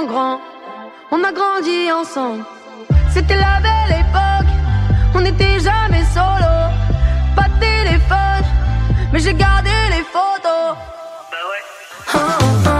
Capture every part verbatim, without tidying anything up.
grand, on a grandi ensemble. C'était la belle époque, on n'était jamais solo. Pas de téléphone, mais j'ai gardé les photos. Bah ouais. Oh, oh, oh.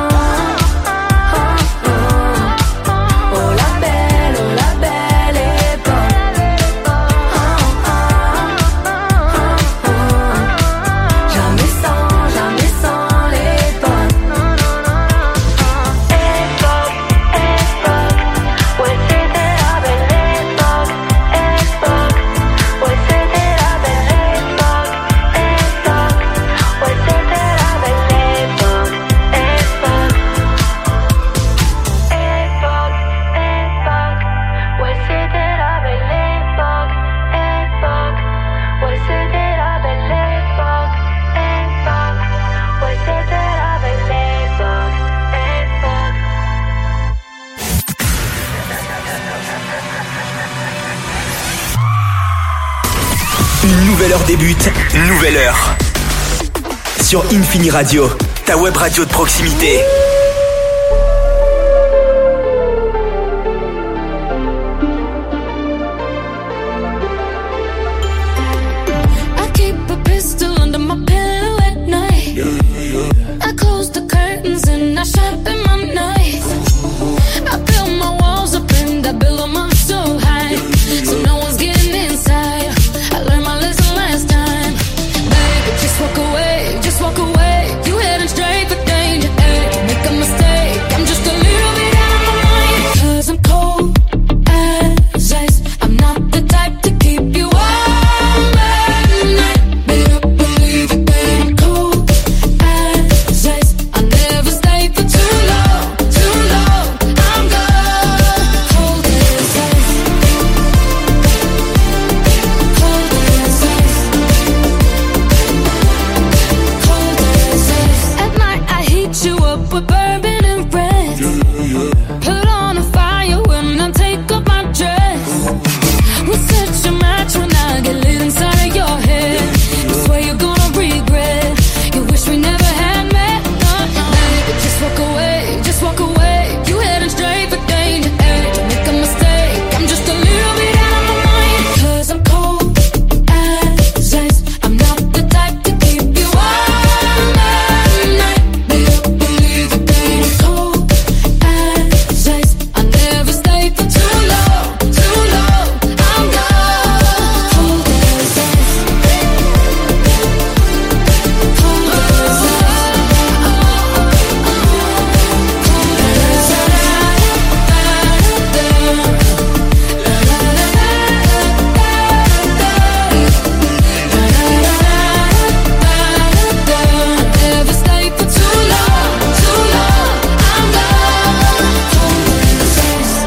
Nouvelle heure débute, nouvelle heure. Sur Infini Radio, ta web radio de proximité. I keep a pistol under my pillow at night. I close the curtains and I sharpen my knife. I build my walls up and I build them up so high, so no one's getting inside. I learned my lesson last time. Baby, just walk away, just walk away. You heading straight for danger. Hey, don't make a mistake, I'm just a little bit out of my mind. Cause I'm cold as ice. I'm not the type to keep you warm at night. Better believe it, babe, I'm cold as ice. I'll never stay for too long, too long. I'm gone, cold as ice. Cold as ice. Cold as ice. At night I heat you up with bourbon and red. Put on a fire when I take off my dress. We'll set your match when I get lit inside of your head. I swear you're gonna regret. You wish we never had met. Uh-uh. Baby, just walk away, just walk away. You heading straight for danger. Hey, don't make a mistake, I'm just a little bit out of my mind. Cause I'm cold as ice. I'm not the type to keep you warm at night. Better believe it, babe, I'm cold as ice. I'll never stay for too long, too long. I'm gone, cold as ice. Cold as never stay for too long, too long. I'm gone, cold as ice.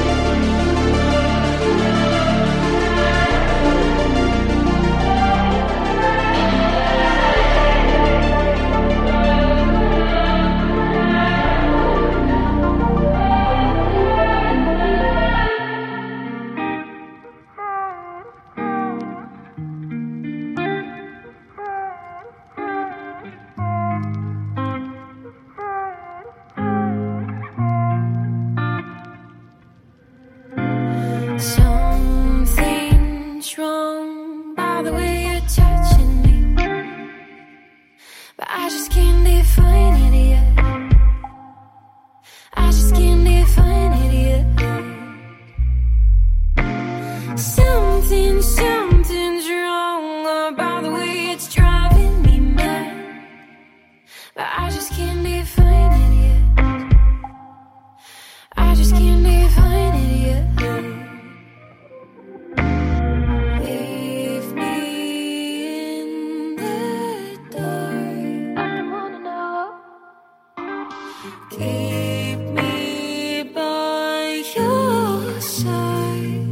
Something's wrong by the way you're touching me, but I just can't define it yet. I just can't define it yet. Something, something's wrong about the way it's driving me mad, but I just can't define it yet. I just can't define it yet. Leave me in the dark. I don't wanna know. Keep me by your side.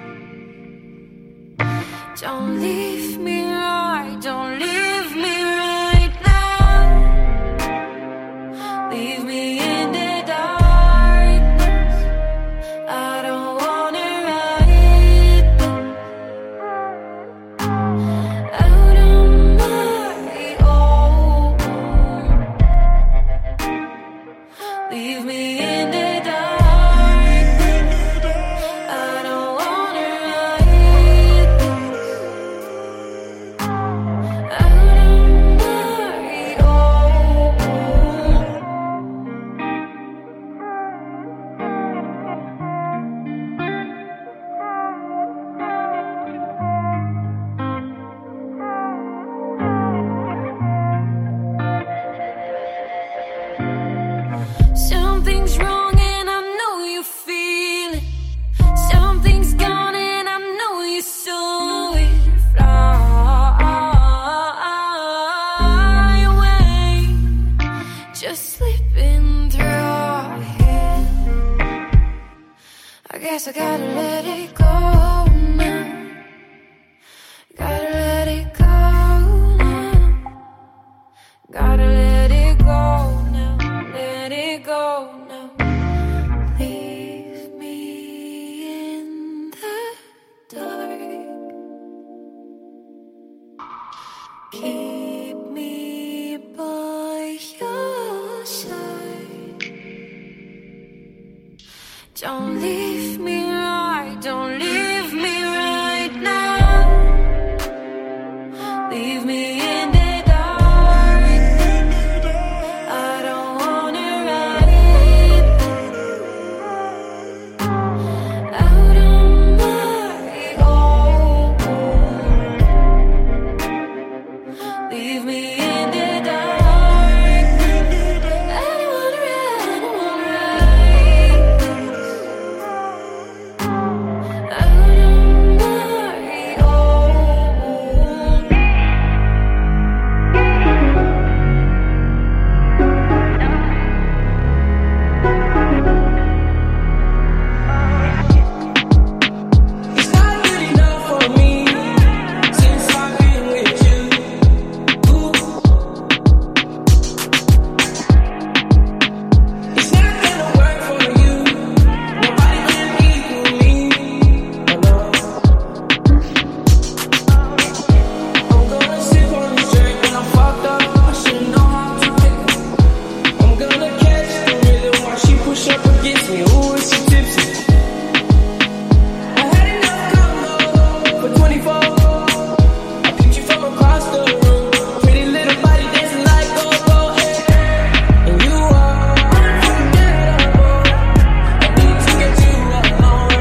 Don't leave me right, don't leave me right now. Leave me in the darkness. I don't wanna ride out on my own. Leave me in the dark. guess I gotta let it go now. Gotta let it go now. Gotta let it go now. Let it go now. Leave me in the dark. Keep me by your side. Don't leave me right, don't leave me right now. Leave me in the dark. I don't wanna ride out on my own. Leave me in the dark. I don't wanna ride, I don't wanna ride out on my own. It's not good enough for me since I've been with you. Ooh. It's not gonna work for you. Nobody can equal me. Oh no. I'm gonna sip on this drink when I'm fucked up. I should know how to pick up. I'm gonna catch the rhythm while she push up against me. Ooh, is she tipsy? I had enough combo for twenty-four. I picked you from across the room. Pretty little body dancing like go go hey. And you are unforgettable. I need to get you alone.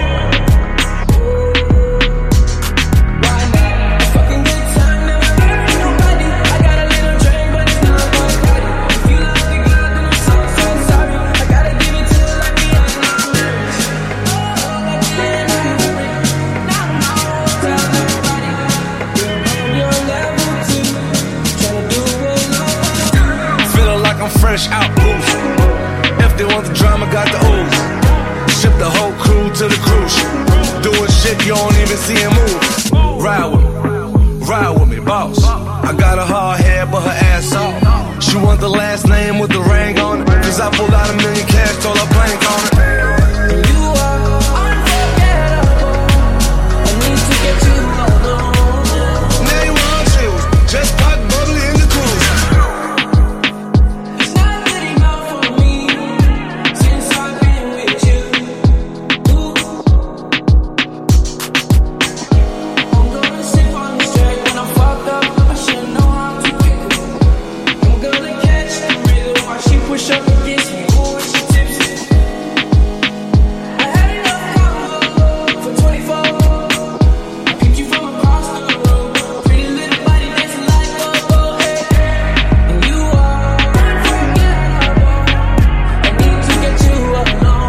Why not? A fucking good time, never hurt nobody. I got a little drink, but it's not my body. If you love the God, then I'm so so sorry. I gotta give it to you like me on my nerves. Oh, like me in a hurry. Now I'm out, tell nobody. You're on your level two, tryna do what nobody. Feeling like I'm fresh out booth. If they want the drama, got the ooze. Ship the whole crew to the cruise ship. Doing shit you don't even see him move. Ride with me, ride with me, boss. I got a hard head, but her ass off. She want the last name with the ring on it. Cause I pulled out a million cash, told her blank on it. And you are unforgettable. I need to get you alone. Now you want you, just pop bubbly in the cruise. It's not good enough for me since I've been with you. Ooh. I'm gonna sip on this drink when I'm fucked up. I should know how to pick up. I'm gonna catch the rhythm while she push up against me. Ooh, she tipsy. I had enough combo for twenty-four. I picked you from across the room. Pretty little body dancing like go go hey. And you are unforgettable. I need to get you alone.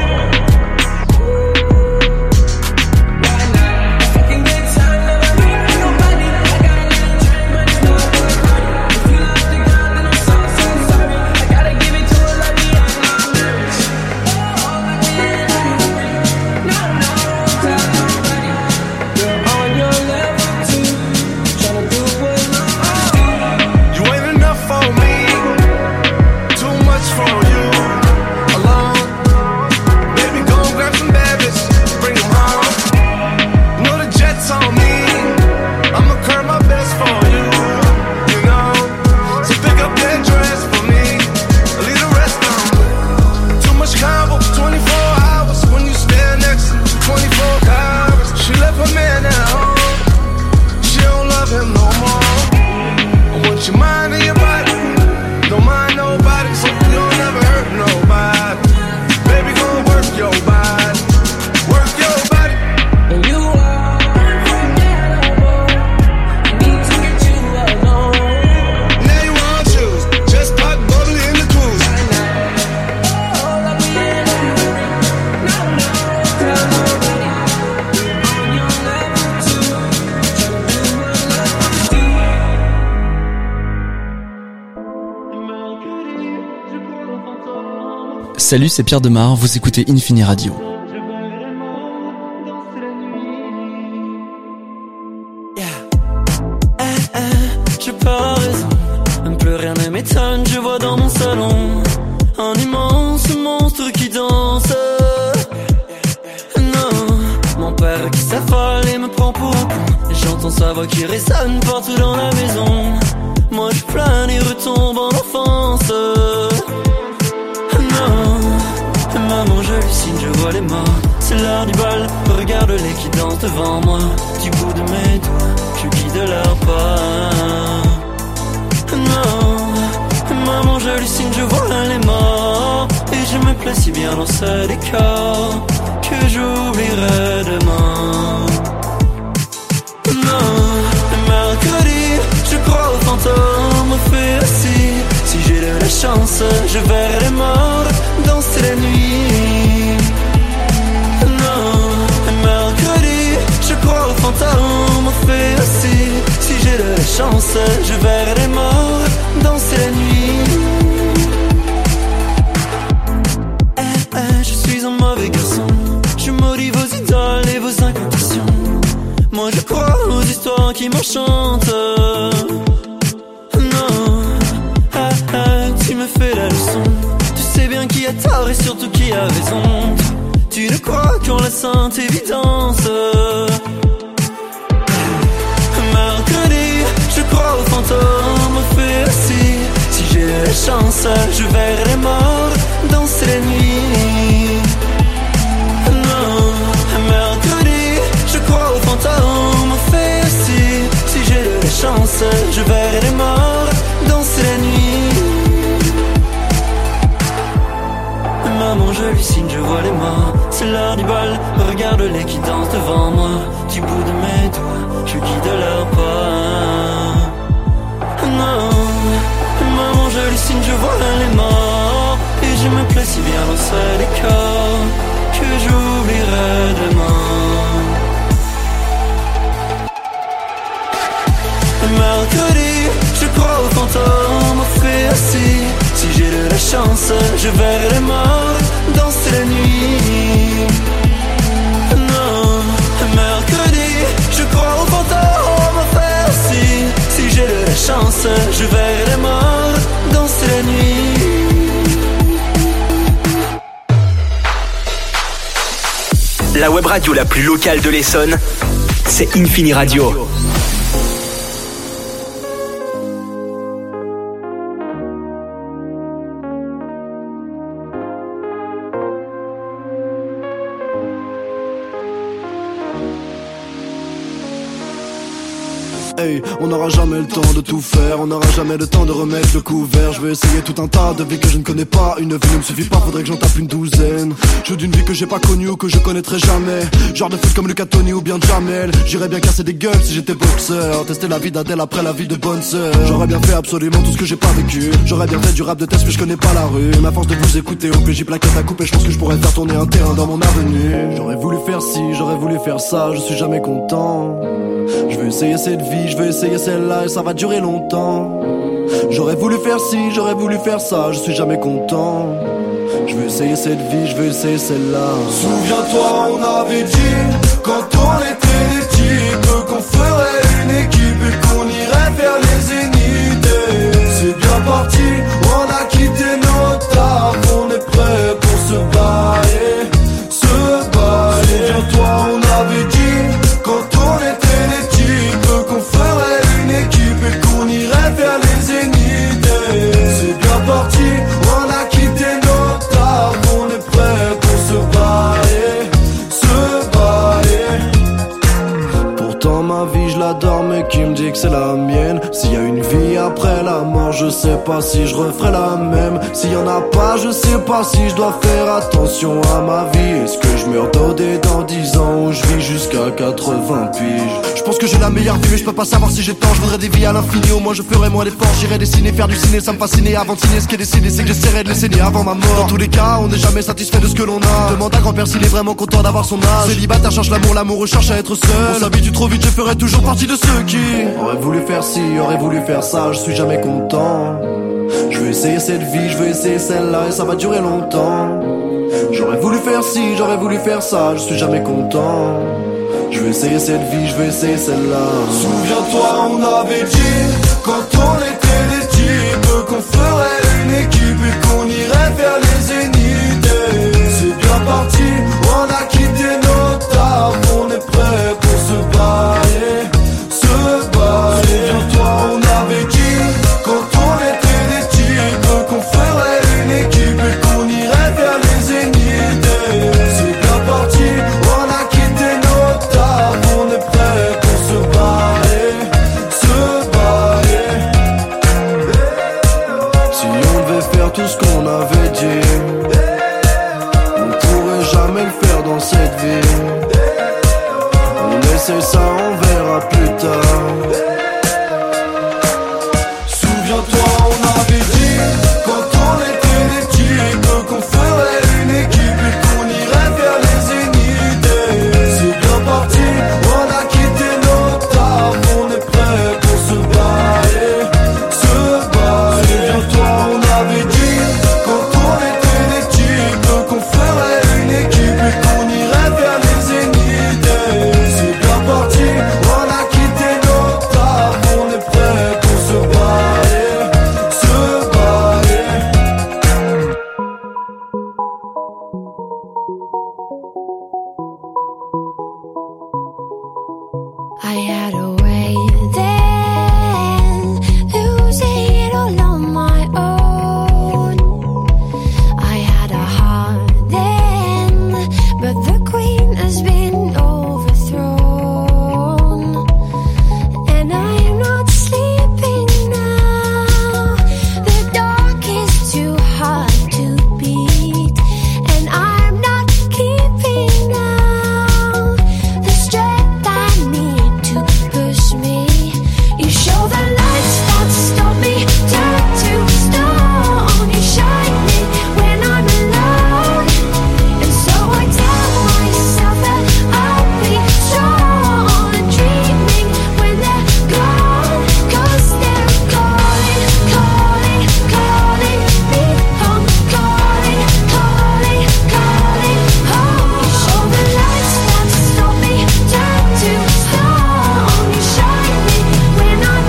Why not? A fucking good time, never hurt nobody. I got a little drink, but it's not my body. If you love the God, then I'm so so sorry. I gotta give it to her like me on my nerves. Oh, like me in a hurry. No, no, tell nobody. You're on your level two, tryna do what nobody. You ain't enough for me, too much for you. Alone, baby, go and grab some bad bitches, bring them home. You know the jet's on me, I'ma curb my best for you. You know, so pick up that dress for me, leave the rest on me. Too much combo, twenty-four hours when you stand next to me, twenty-four hours. She left her man at home, she don't love him no more. I want your mind and your body. Don't mind nobody, so you don't never hurt nobody. Baby, gon' work your body. Work your body. And you are unforgettable. I need to get you alone. Now you want choose. Just pop bubbly in the cruise. Oh, like me in a hurry. No, no, tell nobody. You're on your level two, tryna do what nobody. Salut, c'est Pierre Demar, vous écoutez Infini Radio. voix qui résonne partout dans la maison. Moi je plane et retombe en enfance. Non, maman j'hallucine, je vois les morts. C'est l'heure du bal, regarde-les qui dansent devant moi. Du bout de mes doigts, je guide leur pas. Non, maman j'hallucine, je vois les morts. Et je me plais si bien dans ce décor que j'oublierai demain. Non, le mercredi, je crois aux fantômes, fait aussi. Si j'ai de la chance, je verrai les morts danser la nuit. Non, le mercredi, je crois aux fantômes, fait aussi. Si j'ai de la chance, je verrai les morts danser la nuit. Eh, eh, je suis un mauvais garçon. Je maudis vos idoles et vos incantations. Moi je crois aux histoires qui m'enchantent. Non, ah, ah, tu me fais la leçon. Tu sais bien qui a tort et surtout qui a raison. Tu ne crois qu'en la sainte évidence. Mercredi, je crois aux fantômes, fait aussi. Si j'ai la chance, je verrai les morts danser la nuit. Non, mercredi, je crois aux fantômes, fait aussi. Si j'ai de la chance, je verrai les morts danser la nuit. Maman j'hallucine, je vois les morts. C'est l'heure du bal, regarde-les qui dansent devant moi. Du bout de mes doigts, je guide leur pas. Non, maman j'hallucine, je vois les morts. Et je me plais si bien dans ce décor que j'oublierai demain. Mercredi, je crois aux fantômes, fait aussi. Si j'ai de la chance, je verrai les morts danser la nuit. Non, mercredi, je crois aux fantômes, fait aussi. Si j'ai de la chance, je verrai les morts danser la nuit. La web radio la plus locale de l'Essonne, c'est Infini Radio. Hey, on n'aura jamais le temps de tout faire, on n'aura jamais le temps de remettre le couvert. Je vais essayer tout un tas de vies que je ne connais pas. Une vie ne me suffit pas, faudrait que j'en tape une douzaine. Je veux d'une vie que j'ai pas connue ou que je connaîtrai jamais. Genre de foot comme Lucas Tony ou bien Jamel. J'irais bien casser des gueules si j'étais boxeur. Tester la vie d'Adèle après la vie de bonne sœur. J'aurais bien fait absolument tout ce que j'ai pas vécu. J'aurais bien fait du rap de test mais je connais pas la rue. Mais à force de vous écouter au P J plaquette à couper, je pense que je pourrais faire tourner un terrain dans mon avenue. J'aurais voulu faire ci, j'aurais voulu faire ça, je suis jamais content. Je veux essayer cette vie, je veux essayer celle-là et ça va durer longtemps. J'aurais voulu faire ci, j'aurais voulu faire ça, je suis jamais content. Je veux essayer cette vie, je veux essayer celle-là. Souviens-toi, on avait dit, quand on était des types, qu'on ferait une équipe et qu'on irait faire les zéniths. C'est bien parti, on a quitté nos tables, on est prêt pour se bailler, se bailler. Souviens-toi, on avait dit, quand on était des types, qu'on ferait une équipe et qu'on irait faire les zéniths. C'est bien parti, on a quitté nos tables, on est prêt pour se bailler, se bailler. Pourtant ma vie je l'adore mais qui me dit que c'est la mienne. S'il y a une vie après la mort, je sais pas si je referai la même. S'il y en a pas, je sais pas si je dois faire attention à ma vie. Est-ce que je meurs dodé dans dix ans ou je vis jusqu'à quatre-vingts piges? Je pense que j'ai la meilleure vie mais je peux pas savoir si j'ai tort. Je voudrais des vies à l'infini, au moins je ferais moins d'efforts. J'irais dessiner, faire du ciné, ça me fascinait. Avant de signer, ce qui est décidé c'est que j'essaierai de les saigner avant ma mort. Dans tous les cas, on n'est jamais satisfait de ce que l'on a. Demande à grand-père s'il est vraiment content d'avoir son âge. Célibataire cherche l'amour, l'amour recherche à être seul. On s'habitue trop vite, je ferai toujours partie de ceux qui aurait voulu faire ci, aurait voulu faire ça, je suis jamais content. Je veux essayer cette vie, je veux essayer celle-là et ça va durer longtemps. J'aurais voulu faire ci, j'aurais voulu faire ça, je suis jamais content. Je veux essayer cette vie, je veux essayer celle-là. Souviens-toi, on avait dit, quand on était des types, qu'on ferait une équipe et qu'on irait faire les zéniths. C'est bien parti, on a quitté nos tables, on est prêt pour se bailler, se dans cette vie. Mais c'est ça, on verra plus tard. Souviens-toi, on avait dit quand on était des petits qu'on ferait une équipe et qu'on irait vers les zéniths. C'est bien parti, on a quitté nos tables, on est prêt pour se bailler, se bailler. Souviens-toi, on avait dit quand on était des petits qu'on ferait une équipe et qu'on irait vers les zéniths. C'est bien parti, on a quitté nos tables, on est prêt pour se bailler, se bailler. I had a way then, losing it all on my own. I had a heart then, but the queen has been overthrown. And I am not sleeping now, the dark is too hard to beat. And I'm not keeping now the strength I need to push me. You show the lights that stop me, turn to stone. You shine me when I'm alone, and so I tell myself that I'll be strong. And dreaming when they're gone, 'cause they're calling, calling, calling me home, calling, calling, calling home. You show the lights that stop me, turn to stone. You shine me when I'm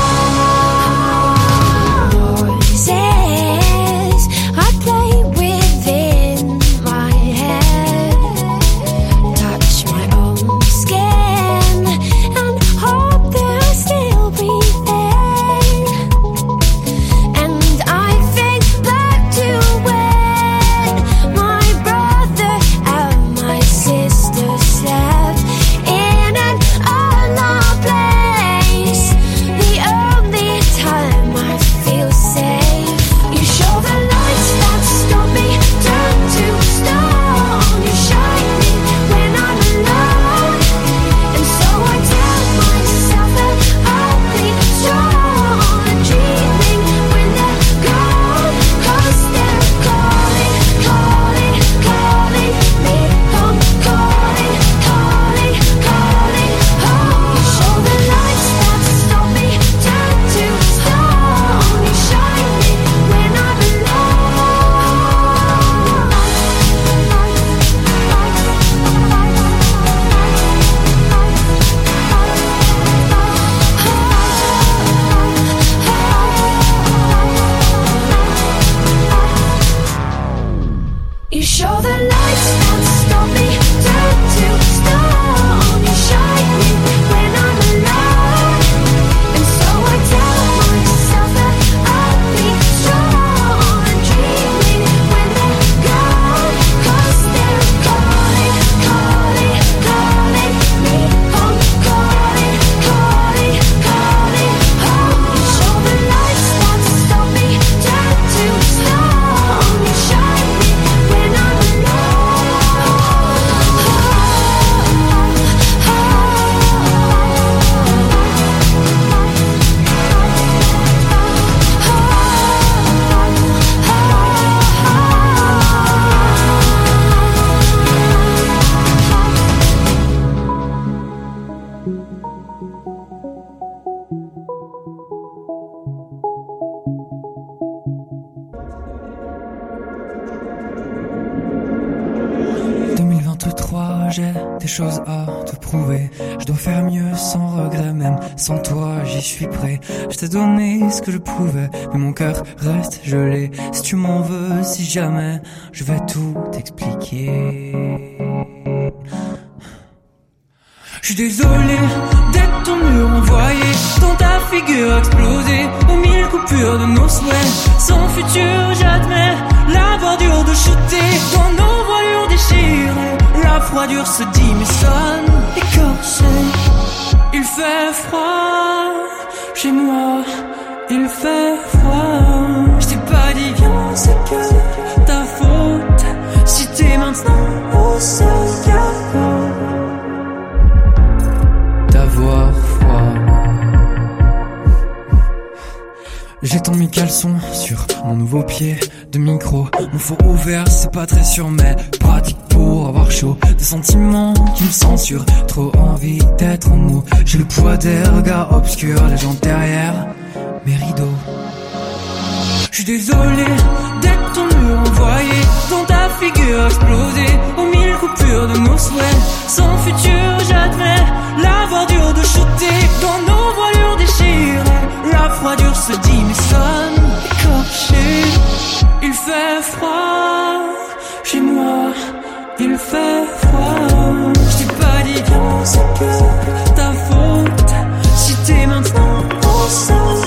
alone. Voices I play within my head, touch my own skin and hope they'll still be there. And I think back to when my brother and my sister slept in an unknown place, the only time I feel safe. You show the lights that stop me, turn to stone. You shine me when I'm alone, and so I tell myself that I'll be strong. And dreaming when they're gone, 'cause they're calling, calling, calling me home, calling, calling, calling home. You show the lights that stop me, turn to stone. You shine me when I'm alone. You show the lights that stop me, turn to stone. You shine me when I'm alone, and so I tell myself that I'll be strong. And dreaming when they're gone, 'cause they're calling, calling, calling me home, calling, calling, calling home. You show the lights that stop me, turn to stone. You shine me when I'm deux mille vingt-trois, j'ai des choses à te prouver. Je dois faire mieux sans regret, même sans toi, j'y suis prêt. Je t'ai donné ce que je pouvais, mais mon cœur reste gelé. Si tu m'en veux, si jamais, je vais tout t'expliquer. Je suis désolé d'être ton mur envoyé, dans ta figure explosée, aux mille coupures de nos souhaits. Sans futur, j'admets la bordure de shooter dans nos voilures déchirées. La froidure se dit mais sonne écorché. Il fait froid chez moi, il fait froid. Je t'ai pas dit viens, c'est que ta faute. Si tes mains maintenant au sol d'avoir froid. J'ai tant mis caleçon sur mon nouveau pied de micro. Mon four ouvert, c'est pas très sûr, mais pratique pour avoir chaud. Des sentiments qui me censurent, trop envie d'être mou. J'ai le poids des regards obscurs, les gens derrière mes rideaux. J'suis désolé d'être ton mur envoyé, dans ta figure explosée, aux mille coupures de nos souhaits. Sans futur, j'admets l'avoir dur de shooter dans nos voilures déchirées. La froidure se dit mais sonne écorché. Il fait froid chez moi, il fait froid. J't'ai pas dit non, c'est que ta faute. Si t'es maintenant au centre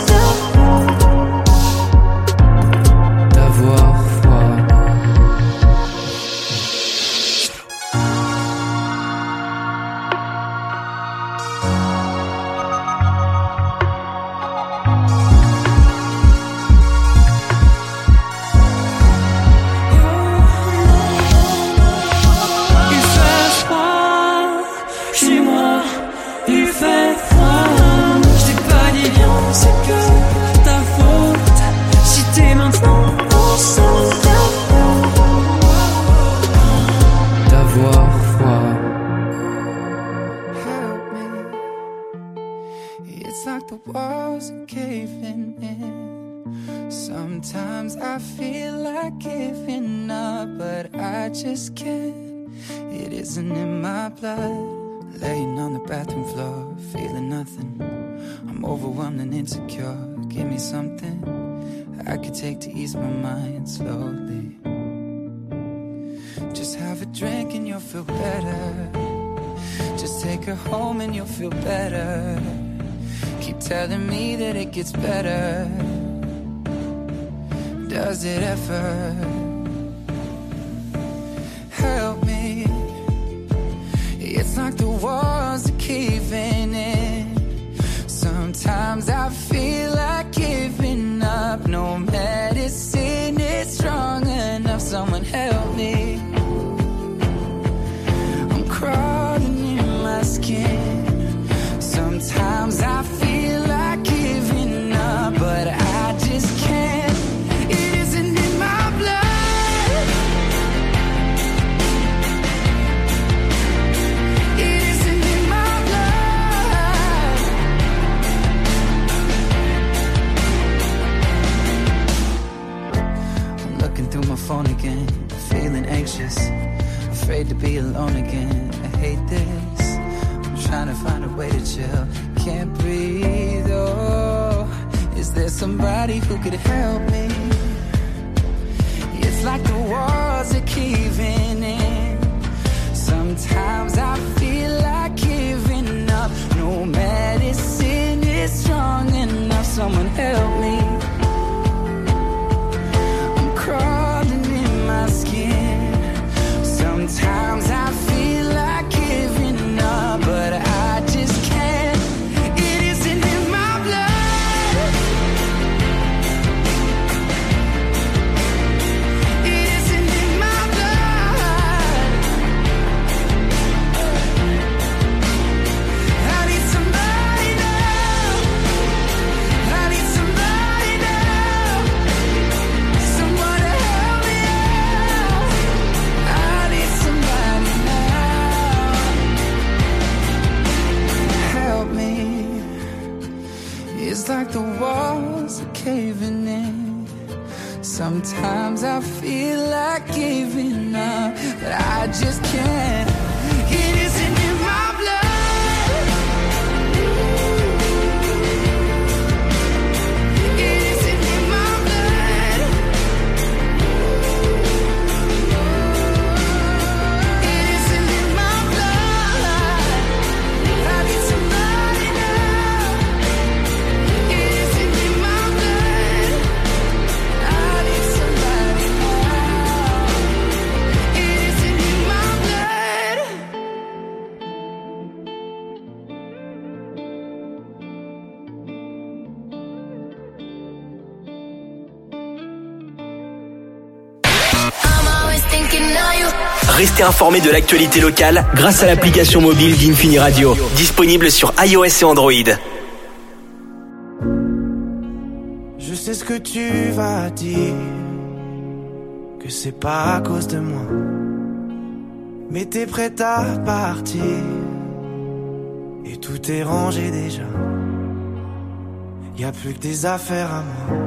d'avoir froid. Il fait froid chez moi, il fait froid. J't'ai pas dit non, c'est que ta faute. Si t'es maintenant au centre d'avoir froid. Help me. It's like the walls are caving in. Sometimes I feel like giving up, but I just can't. It isn't in my blood. Laying on the bathroom floor, feeling nothing. I'm overwhelmed and insecure. Give me something I could take to ease my mind slowly. Just have a drink and you'll feel better. Just take her home and you'll feel better. Keep telling me that it gets better. Does it ever? Help me. It's like the walls are caving in. Sometimes I feel like giving up. No medicine is strong enough. Someone help me. I'm crawling in my skin. Sometimes I feel like giving up, but I just can't. It isn't in my blood. It isn't in my blood. I'm looking through my phone again, feeling anxious, afraid to be alone again. I hate this. I'm trying to find a way to chill. Can't breathe, oh. Is there somebody who could help me? It's like the walls are caving in. Sometimes I feel like giving up. No medicine is strong enough. Someone help me. I'm crawling in my skin. Sometimes I feel like giving up, but I just can't. It isn't in my blood. It isn't in my blood. I need somebody now. I need somebody now. Someone to help me out. I need somebody now. Help me. It's like the walls are caving in. Sometimes I feel like giving up, but I just can't. It isn't in my blood. It isn't in my blood. It isn't in my blood. I need somebody now. It isn't in my blood. I need somebody now. It isn't in my blood. Restez informés de l'actualité locale grâce à l'application mobile d'Infini Radio. Disponible sur iOS et Android. Je sais ce que tu vas dire, que c'est pas à cause de moi, mais t'es prête à partir et tout est rangé déjà. Y'a plus que des affaires à moi.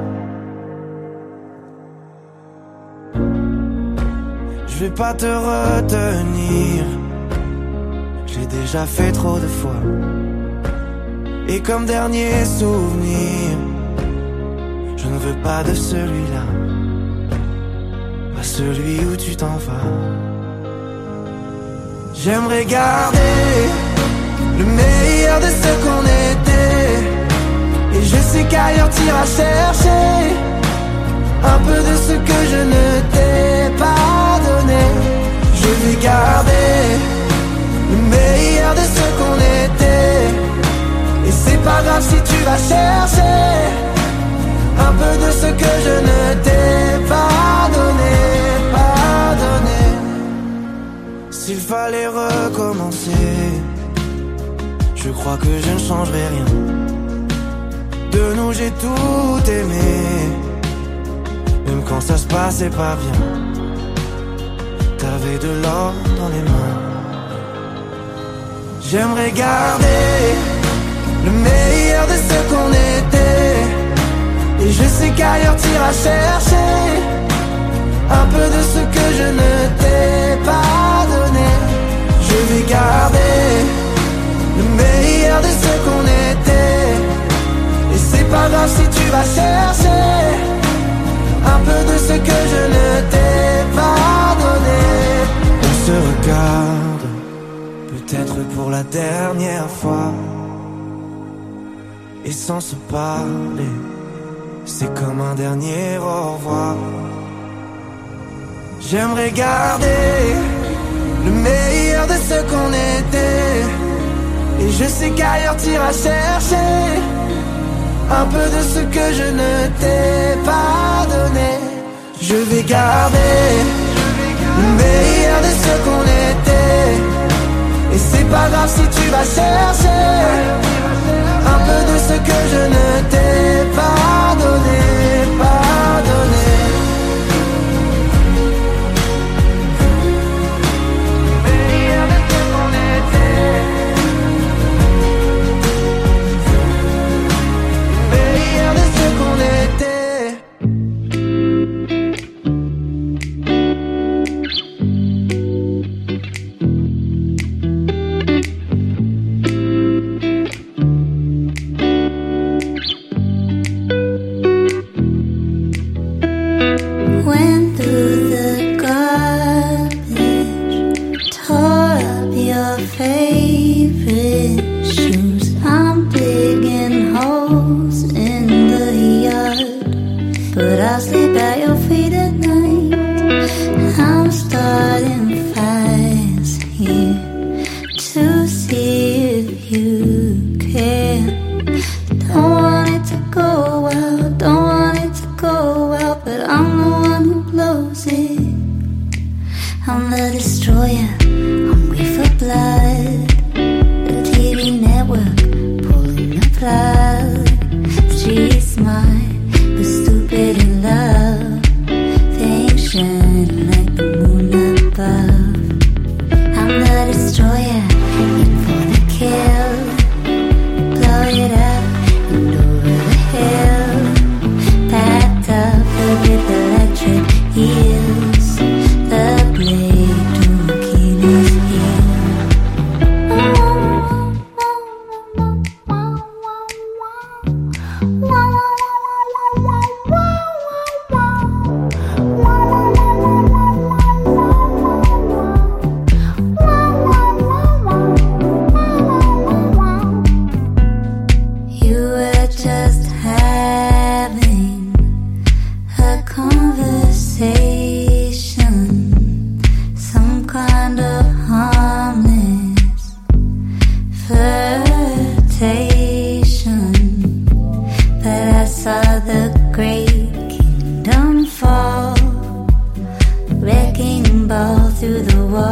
Je vais pas te retenir, je l'ai déjà fait trop de fois. Et comme dernier souvenir, je ne veux pas de celui-là, pas celui où tu t'en vas. J'aimerais garder le meilleur de ce qu'on était, et je sais qu'ailleurs t'iras chercher un peu de ce que je ne t'ai pas donné. Je vais garder le meilleur de ce qu'on était, et c'est pas grave si tu vas chercher un peu de ce que je ne t'ai pas donné, pas donné. S'il fallait recommencer, je crois que je ne changerai rien. De nous j'ai tout aimé, même quand ça se passait pas bien. T'avais de l'or dans les mains. J'aimerais garder le meilleur de ce qu'on était, et je sais qu'ailleurs t'iras chercher un peu de ce que je ne t'ai pas donné. Je vais garder le meilleur de ce qu'on était, et c'est pas grave si tu vas chercher un peu de ce que je ne t'ai pas donné. On se regarde, peut-être pour la dernière fois, et sans se parler, c'est comme un dernier au revoir. J'aimerais garder le meilleur de ce qu'on était, et je sais qu'ailleurs t'iras chercher un peu de ce que je ne t'ai pas donné. Je vais garder le meilleur de ce qu'on était, et c'est pas grave si tu vas chercher un peu de ce que je ne t'ai pas donné, pas donné. Meilleur de ce qu'on était, meilleur de ce qu'on était. Went through the garbage, tore up your favorite shoes. I'm digging holes in the yard, but I'll sleep at your feet at night. I'm starting fires here to see if you care. Don't want it to go well, don't want it to go well, but I'm the one who blows it. I'm the destroyer, hungry for blood. The T V network pulling the plug. She's smart, but stupid in love. Things shine like the moon above. I'm the destroyer, in for the kill. Blow it up and over the hill. Packed up with electric heels. The blade to Achilles' heel. You were just having a conversation, some kind of harmless flirtation. But I saw the great kingdom fall, wrecking ball through the wall.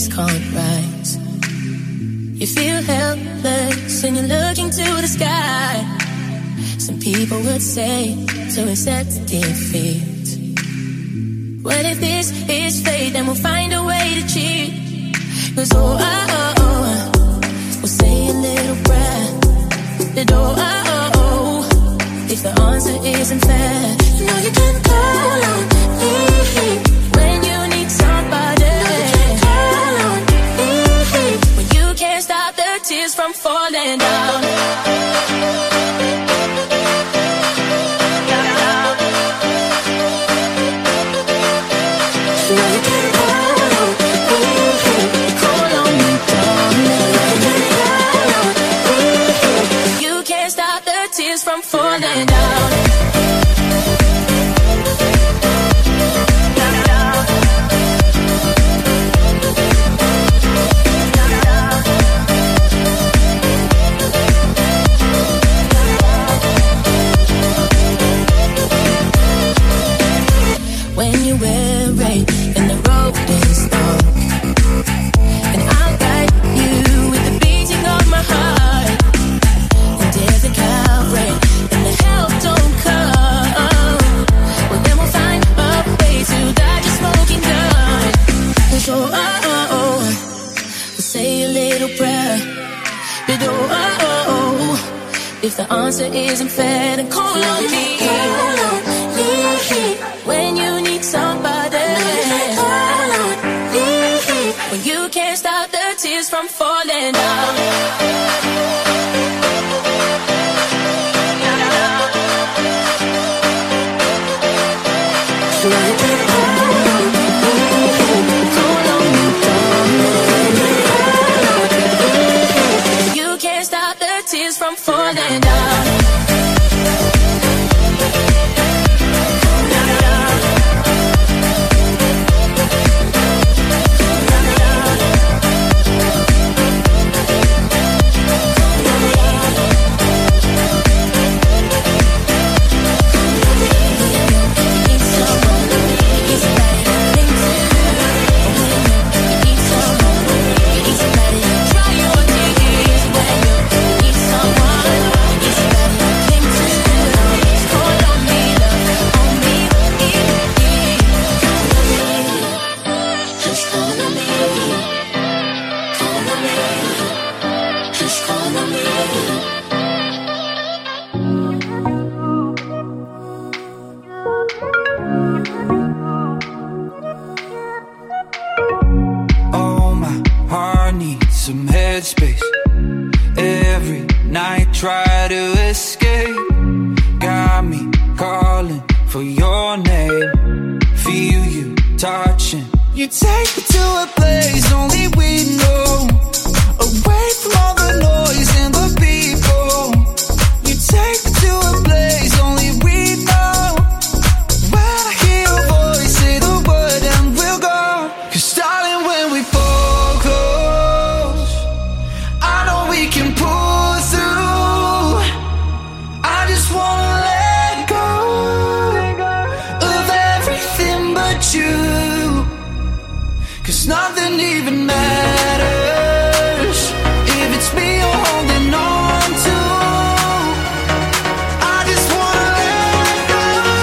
waves can't rise. You feel helpless and you're looking to the sky. Some people would say to accept defeat. What if this is fate, then we'll find a way to cheat. Cause oh, oh, oh, oh, we'll say a little prayer. That oh, oh, oh, if the answer isn't fair, you know you can call on me when you need somebody. You can call on me when you can't stop the tears from falling down. You know you can call on me, call on me, darling. You can call on me. You can't stop the tears from falling down. When you weary and the road is dark, and I'll guide you with the beating of my heart. And if the Calvary and the help don't come, well then we'll find a way to dodge a smoking gun. So oh, oh, oh, we'll say a little prayer. But oh, oh, oh, if the answer isn't fair, then call on me. Call on me when you need somebody. Call on me when you can't stop the tears from falling down. So you can call on me, call on me, darling. Call on me. You can't stop the tears from falling down. Oh, my heart needs some headspace. Every night try to escape. Got me calling for your name. Feel you touching. You take me to a place only we know. Away from all the noise and the people. You take me to a place only we know. When I hear your voice, say the word and we'll go. Cause darling, when we fall close, I know we can pull through. I just wanna let go of everything but you. Cause nothing even matters if it's me you're holding on to. I just wanna let go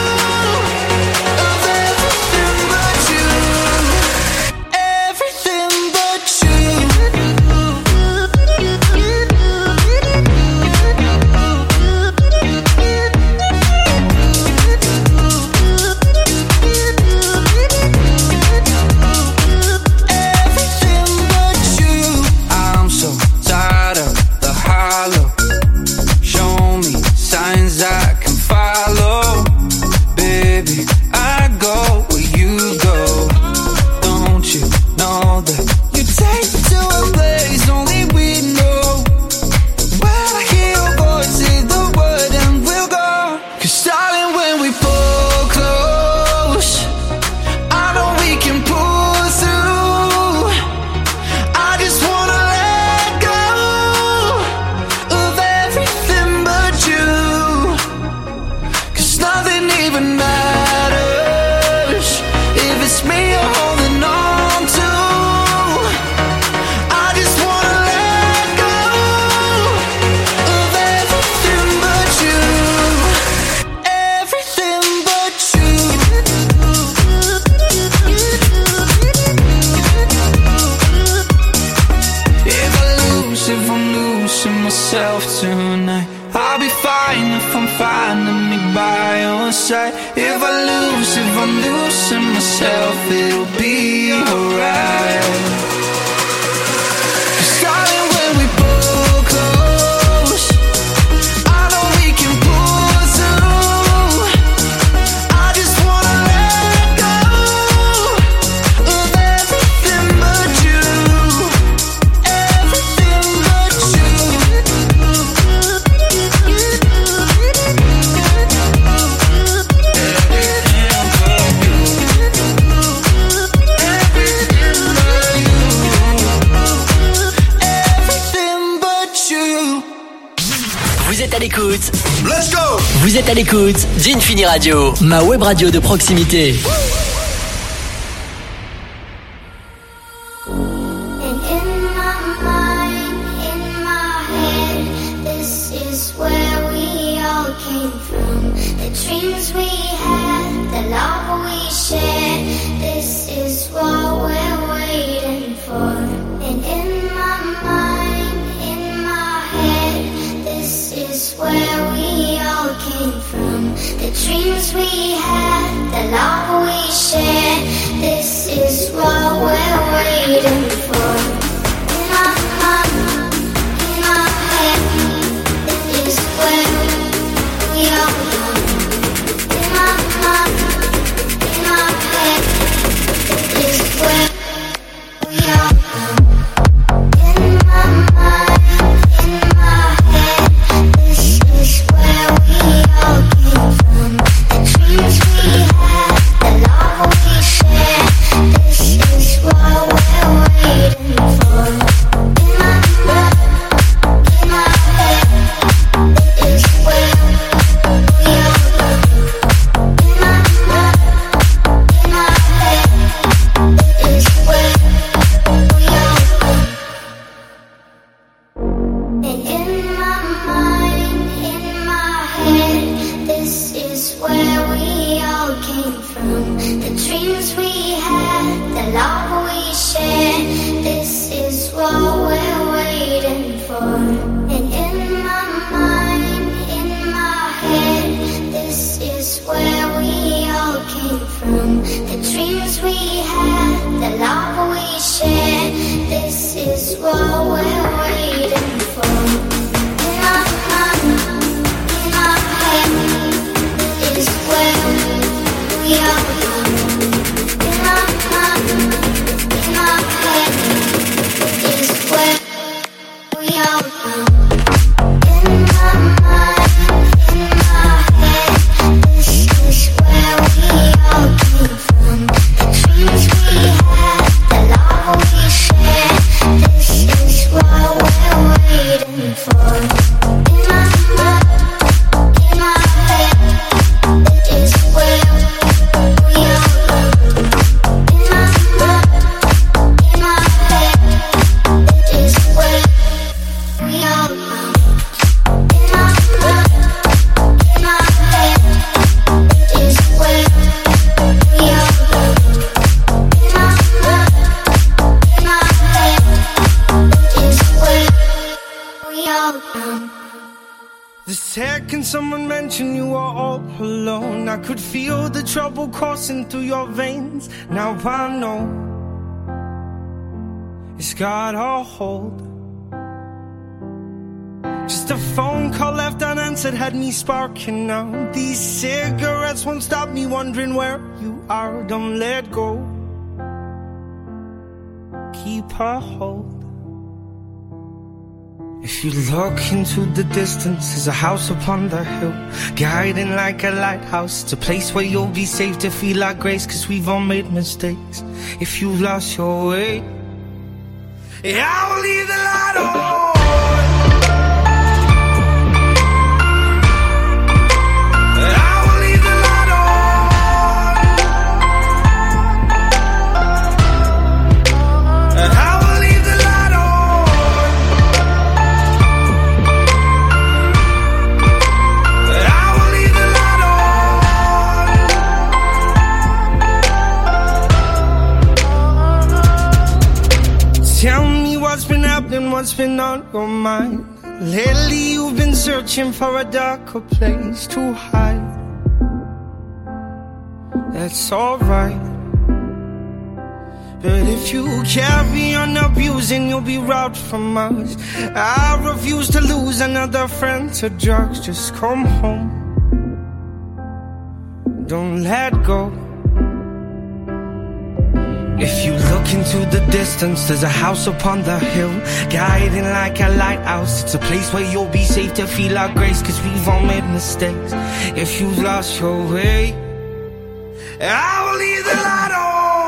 of everything but you. Everything but you. Everything but you. I'm so tired of the hollow. Show me signs I can follow. Baby, I go where you go. Don't you know that you take me to a place only we know. When I hear your voice, say the word and we'll go. Cause darling, when we pull close, I know we can pull through. I just wanna let go of everything but you. Cause nothing even matters if it's me you're holding on to. sight. If I lose, if I'm losing myself, it'll be alright. 'Cause darling, when we pull close, I know we can pull through. I just wanna let go of everything but you, everything but you. Vous êtes à l'écoute. Let's go. Vous êtes à l'écoute d'Infini Radio, ma web radio de proximité. And in my mind, in my head, this is where we all came from. The dreams we had, the love we shared, this is what we're waiting for. And in my mind, in my head, this is where we all came from. The dreams we had, the love we shared, this is what we're waiting for. In my mind, in my head, this is where we all come. In my mind, in my head, this is where we all come. In my mind, in my head, this is where we all came from. The dreams we had, the love we shared, this is what we're waiting for. In my mind, in my head, this is where we all come. In my mind, in my head, this is where we all come. And in my mind, in my head, this is where we all came from. The dreams we had, the love we shared, this is what we're waiting for. And in my mind, in my head, this is where we all came from. The dreams we had, the love we shared, this is what we're waiting for. In my mind, in my head, this is where we all come. In my mind, in my head, this is where we all come. In my mind, in my head, this is where we all came from. The dreams we had, the love we shared, this is what we're waiting for. In my mind, in my head, this is where we all come. In my mind, in my head, this is where we all come. In my mind, in my head, this is where we all come. In my mind, in my head, this is where we all come. The second someone mentioned you were all alone, I could feel the trouble coursing through your veins. Now I know it's got a hold. Just a phone call left unanswered had me sparking now. These cigarettes won't stop me wondering where you are. Don't let go. Keep a hold. If you look into the distance, there's a house upon the hill, guiding like a lighthouse. It's a place where you'll be safe to feel our grace, cause we've all made mistakes. If you've lost your way, yeah, I will leave the light on. What's been on your mind? Lately you've been searching for a darker place to hide. that's alright. But if you carry on abusing, you'll be robbed from us. I refuse to lose another friend to drugs. Just come home, don't let go. If you look into the distance, there's a house upon the hill, guiding like a lighthouse. It's a place where you'll be safe to feel our grace, cause we've all made mistakes. If you've lost your way, I will leave the light on.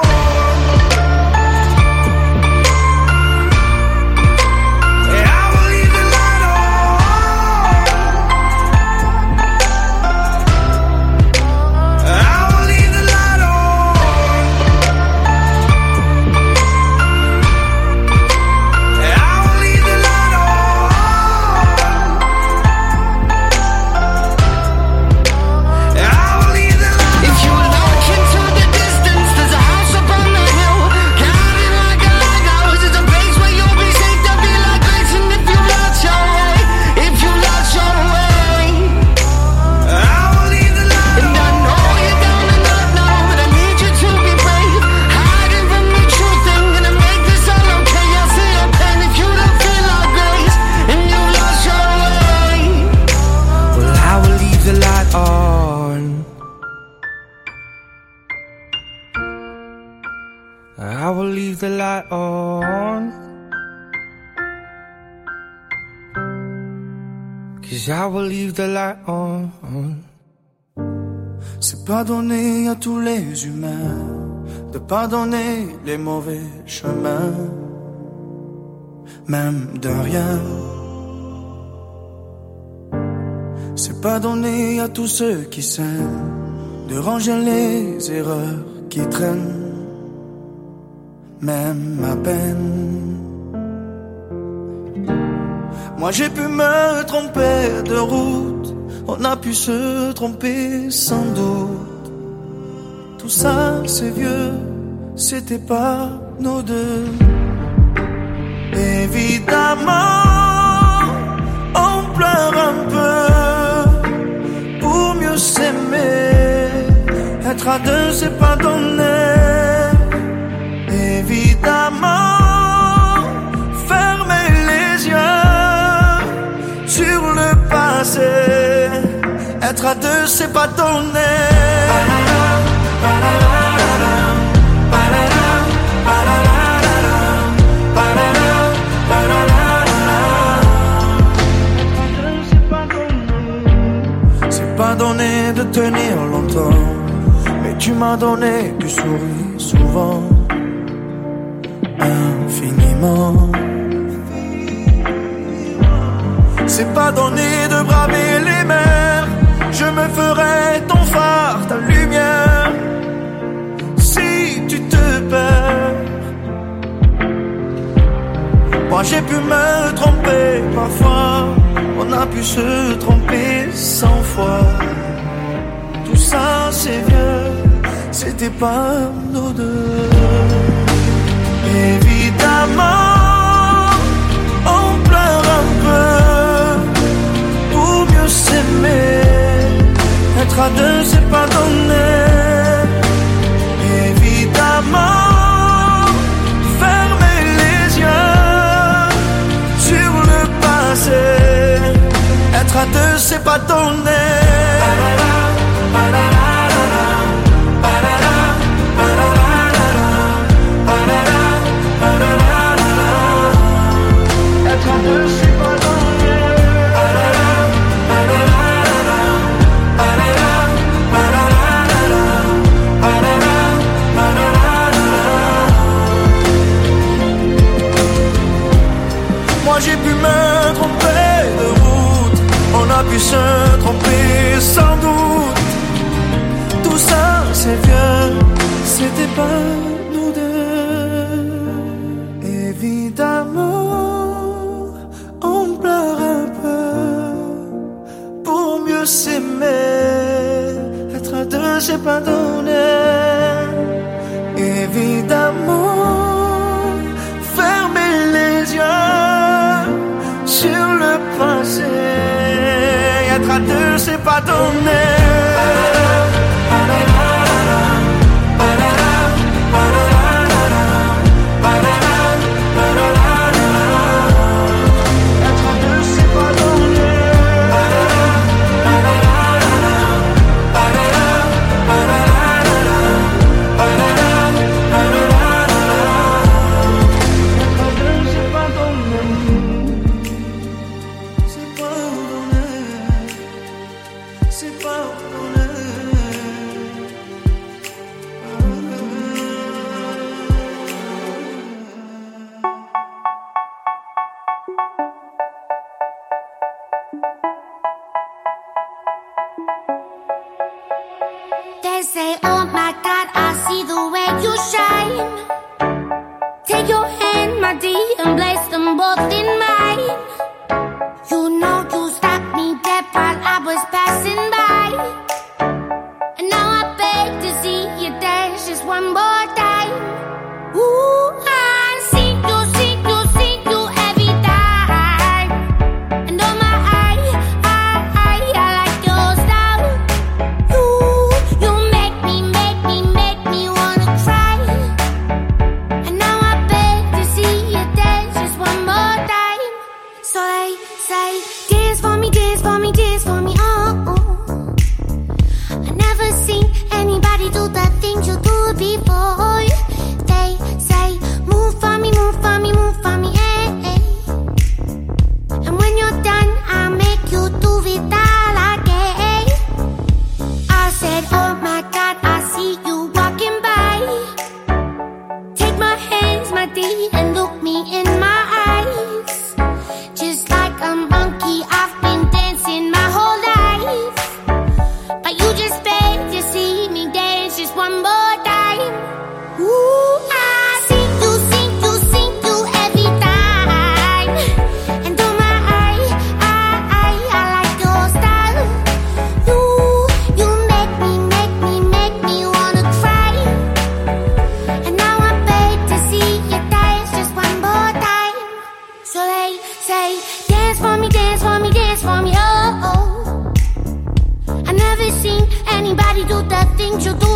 I will leave the light on, 'cause I will leave the light on. C'est pas donné à tous les humains de pardonner les mauvais chemins, même de rien. C'est pas donné à tous ceux qui s'aiment de ranger les erreurs qui traînent, même à peine. Moi j'ai pu me tromper de route, on a pu se tromper sans doute. Tout ça c'est vieux, c'était pas nos deux. Évidemment, on pleure un peu pour mieux s'aimer. Être à deux c'est pas donné. Évidemment, fermez les yeux sur le passé. Être à deux, c'est pas donné. C'est pas donné de tenir longtemps, mais tu m'as donné du sourire souvent. Infiniment. C'est pas donné de braver les mers, je me ferai ton phare, ta lumière, si tu te perds. Moi j'ai pu me tromper parfois, on a pu se tromper cent fois. Tout ça c'est vieux, c'était pas nos deux. Évidemment, on pleure un peu pour mieux s'aimer. Être à deux, c'est pas donné. Évidemment, fermez les yeux sur le passé. Être à deux, c'est pas donné. Moi j'ai pu me tromper de route, on a pu se tromper sans doute. Tout ça c'est vieux, c'était pas nous deux. Évidemment, on pleure un peu pour mieux s'aimer. Être à deux c'est pas donné. Évidemment, fermez les yeux sur le passé. Être à deux c'est pas donné.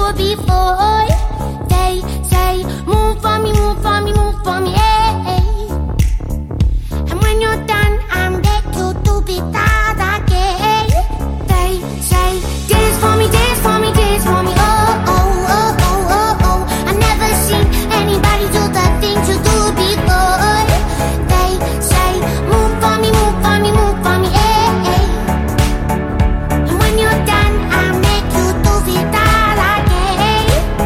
do before. They say, move for me, move for me, move for me, hey. And when you're done, I'm back you to be that again. They say, dance for me, dance for me, dance for me, oh, oh, oh, oh, oh, oh. I never seen anybody do the things you do before. They say, move for me, move for me, move for me, hey. And when you're done, I'll make you do it all again.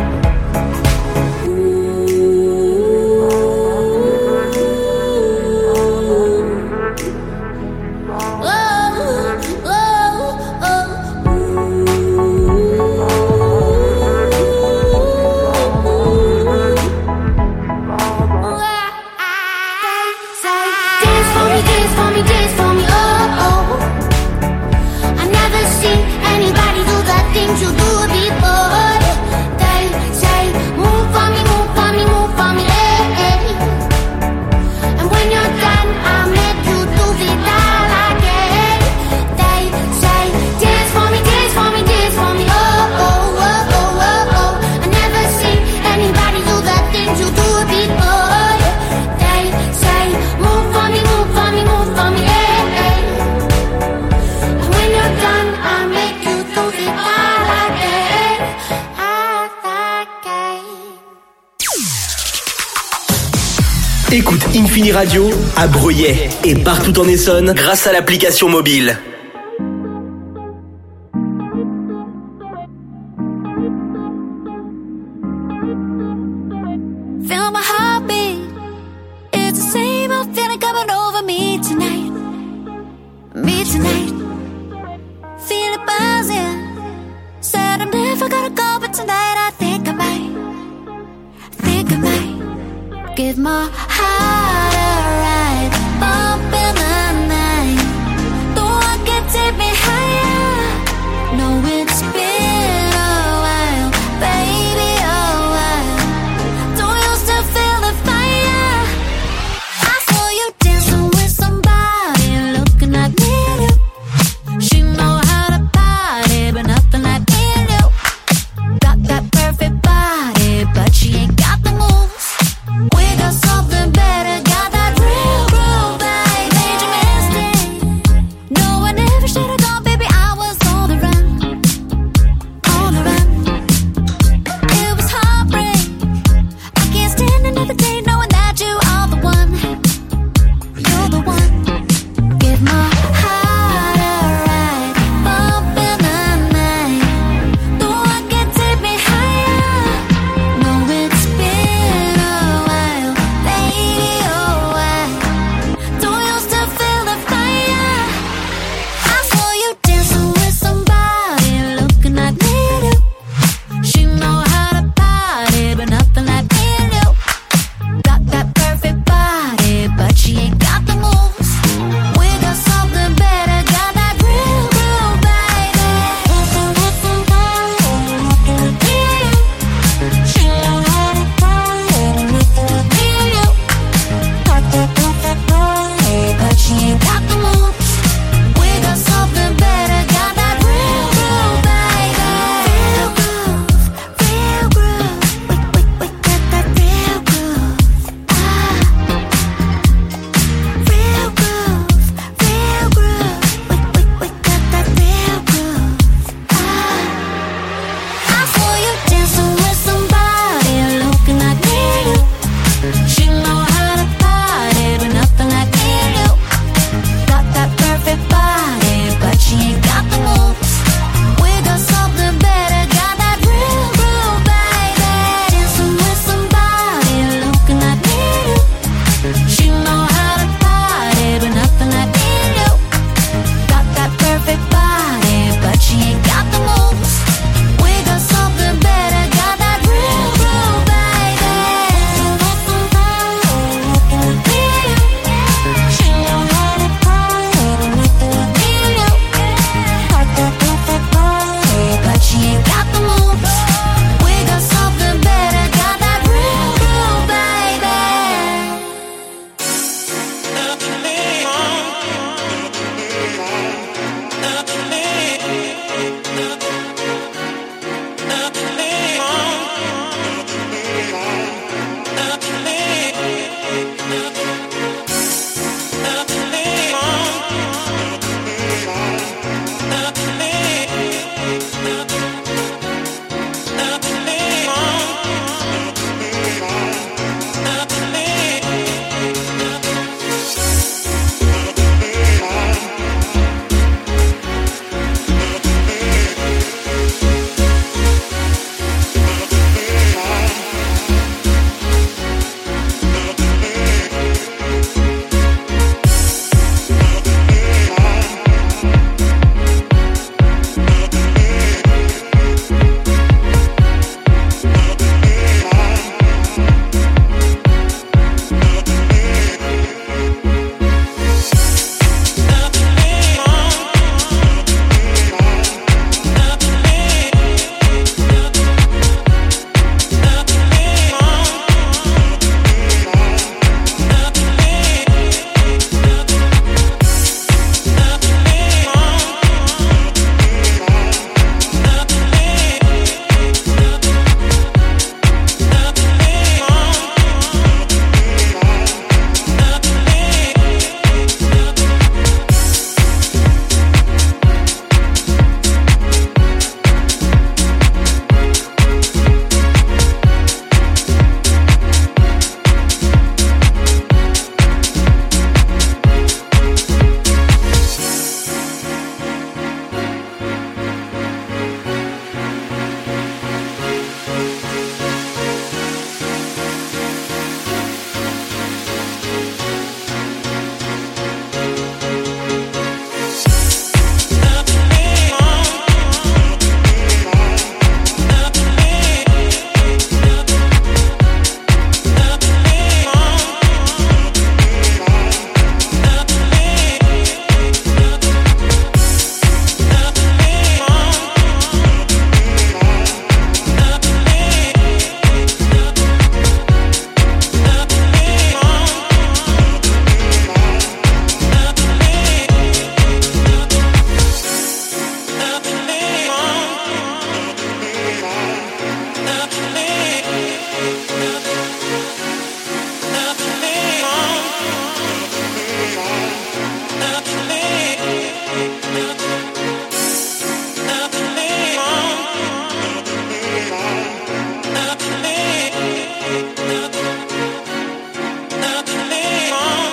Oh, oh, oh. Say, dance for me, dance for me, dance for me, oh, oh. I never seen anybody do the things you do before. They say, move for me, move for me, move for me, eh, eh. And when you're done, I'll make you do it all again. They say, dance for me, dance for me, dance for me, oh, oh, oh, oh, oh, oh. I never seen anybody do the things you do before. They say, move for me, move for me, move for me, eh, eh. And when you're done, I'll make you do it all again, all again. Écoute Infini Radio à Bruyères et partout en Essonne grâce à l'application mobile. Feel my heartbeat. It's the same old feeling coming over me tonight. Me tonight. Feel it buzzing. Said I'm never gonna go, but tonight I think I might. Think I might give my